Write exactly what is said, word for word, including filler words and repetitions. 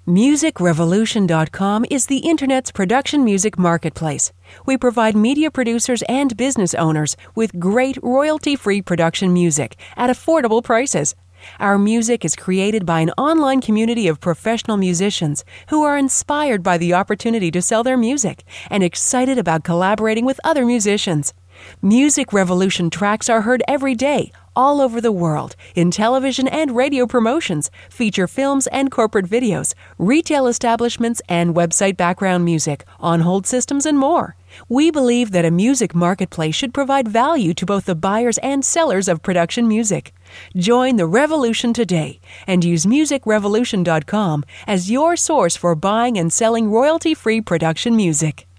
music revolution dot com is the Internet's production music marketplace. We provide media producers and business owners with great royalty-free production music at affordable prices. Our music is created by an online community of professional musicians who are inspired by the opportunity to sell their music and excited about collaborating with other musicians. Music Revolution tracks are heard every day, all over the world, in television and radio promotions, feature films and corporate videos, retail establishments and website background music, on-hold systems, and more. We believe that a music marketplace should provide value to both the buyers and sellers of production music. Join the revolution today and use music revolution dot com as your source for buying and selling royalty-free production music.